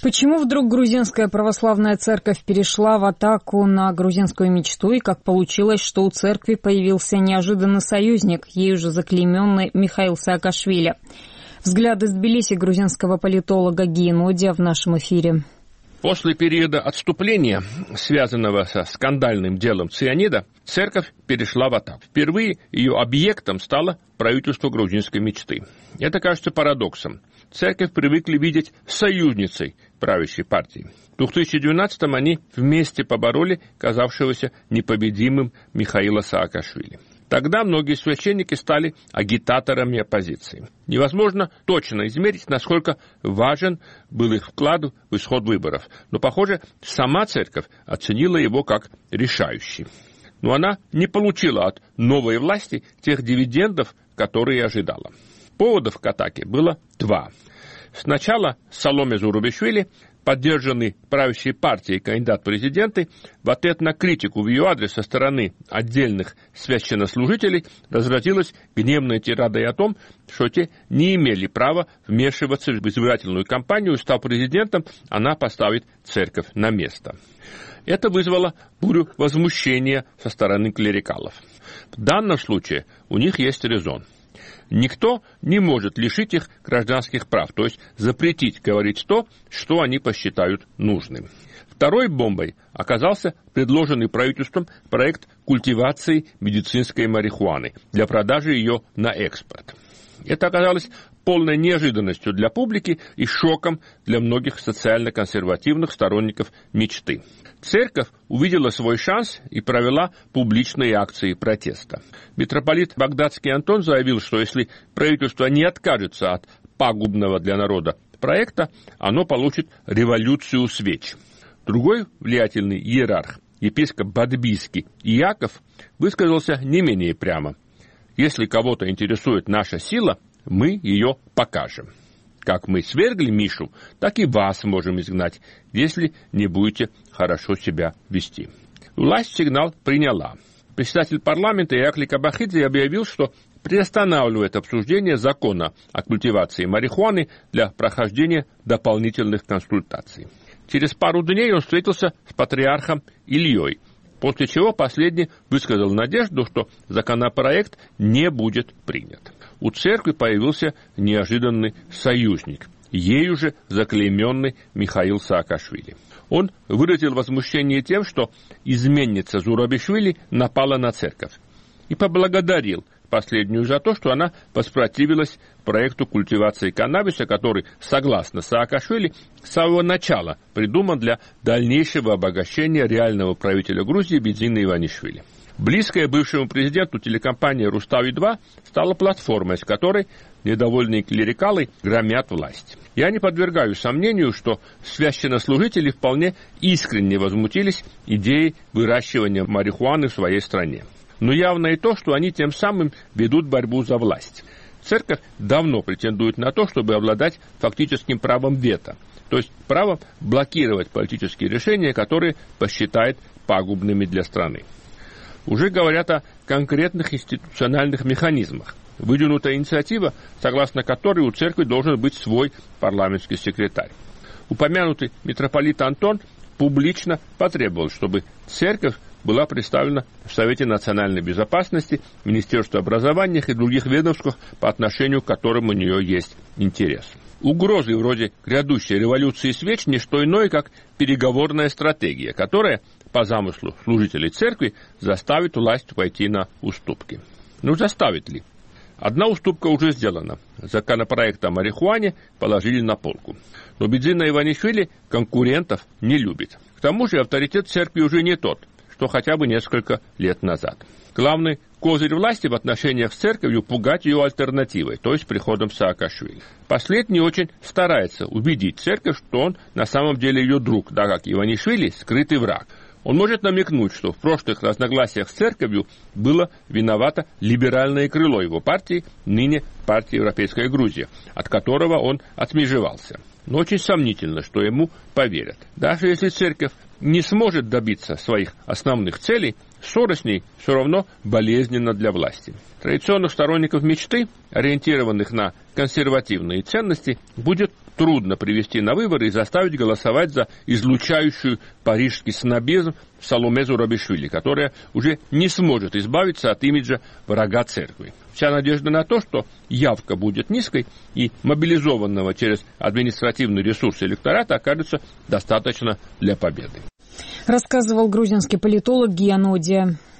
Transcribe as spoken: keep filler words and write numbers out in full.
Почему вдруг грузинская православная церковь перешла в атаку на грузинскую мечту, и как получилось, что у церкви появился неожиданный союзник, ею же заклейменный Михаил Саакашвили? Взгляды с Тбилиси грузинского политолога Гии Нодия в нашем эфире. После периода отступления, связанного со скандальным делом цианида, церковь перешла в атаку. Впервые ее объектом стало правительство грузинской мечты. Это кажется парадоксом. Церковь привыкли видеть союзницей правящей партии. В две тысячи двенадцатом они вместе побороли казавшегося непобедимым Михаила Саакашвили. Тогда многие священники стали агитаторами оппозиции. Невозможно точно измерить, насколько важен был их вклад в исход выборов. Но, похоже, сама церковь оценила его как решающий. Но она не получила от новой власти тех дивидендов, которые ожидала. Поводов к атаке было два. Сначала Саломе Зурабишвили, поддержанный правящей партией кандидат в президенты, в ответ на критику в ее адрес со стороны отдельных священнослужителей разразилась гневной тирадой о том, что те не имели права вмешиваться в избирательную кампанию, и, став президентом, она поставит церковь на место. Это вызвало бурю возмущения со стороны клерикалов. В данном случае у них есть резон. Никто не может лишить их гражданских прав, то есть запретить говорить то, что они посчитают нужным. Второй бомбой оказался предложенный правительством проект культивации медицинской марихуаны для продажи ее на экспорт. Это оказалось полной неожиданностью для публики и шоком для многих социально-консервативных сторонников мечты. Церковь увидела свой шанс и провела публичные акции протеста. Митрополит Багдадский Антон заявил, что если правительство не откажется от пагубного для народа проекта, оно получит революцию свеч. Другой влиятельный иерарх, епископ Бадбийский Иаков, высказался не менее прямо. «Если кого-то интересует наша сила, мы ее покажем. Как мы свергли Мишу, так и вас можем изгнать, если не будете хорошо себя вести». Власть сигнал приняла. Председатель парламента Ираклий Кабахидзе объявил, что приостанавливает обсуждение закона о культивации марихуаны для прохождения дополнительных консультаций. Через пару дней он встретился с патриархом Ильей, после чего последний высказал надежду, что законопроект не будет принят. У церкви появился неожиданный союзник, ею же заклейменный Михаил Саакашвили. Он выразил возмущение тем, что изменница Зурабишвили напала на церковь, и поблагодарил последнюю за то, что она воспротивилась проекту культивации каннабиса, который, согласно Саакашвили, с самого начала придуман для дальнейшего обогащения реального правителя Грузии Бедзина Иванишвили. Близкая бывшему президенту телекомпания «Рустави-два» стала платформой, с которой недовольные клерикалы громят власть. Я не подвергаю сомнению, что священнослужители вполне искренне возмутились идеей выращивания марихуаны в своей стране. Но явно и то, что они тем самым ведут борьбу за власть. Церковь давно претендует на то, чтобы обладать фактическим правом вето, то есть правом блокировать политические решения, которые посчитает пагубными для страны. Уже говорят о конкретных институциональных механизмах. Выдвинута инициатива, согласно которой у церкви должен быть свой парламентский секретарь. Упомянутый митрополит Антон публично потребовал, чтобы церковь была представлена в Совете национальной безопасности, Министерстве образования и других ведомствах, по отношению к которым у нее есть интерес. Угрозы вроде грядущей революции свеч не что иное, как переговорная стратегия, которая, по замыслу служителей церкви, заставит власть пойти на уступки. Ну, заставит ли? Одна уступка уже сделана. Законопроект о марихуане положили на полку. Но Бедзина Иванишвили конкурентов не любит. К тому же авторитет церкви уже не тот, что хотя бы несколько лет назад. Главный козырь власти в отношениях с церковью – пугать ее альтернативой, то есть приходом Саакашвили. Последний очень старается убедить церковь, что он на самом деле ее друг, да как Иванишвили – скрытый враг. Он может намекнуть, что в прошлых разногласиях с церковью было виновато либеральное крыло его партии, ныне партия «Европейская Грузия», от которого он отмежевался. но очень сомнительно, что ему поверят. Даже если церковь не сможет добиться своих основных целей, ссора с ней все равно болезненна для власти. Традиционных сторонников мечты, ориентированных на консервативные ценности, будет трудно привести на выборы и заставить голосовать за излучающую парижский снобизм Саломе Зурабишвили, которая уже не сможет избавиться от имиджа врага церкви. Вся надежда на то, что явка будет низкой и мобилизованного через административный ресурс электората окажется достаточно для победы. Рассказывал грузинский политолог Гия Нодия.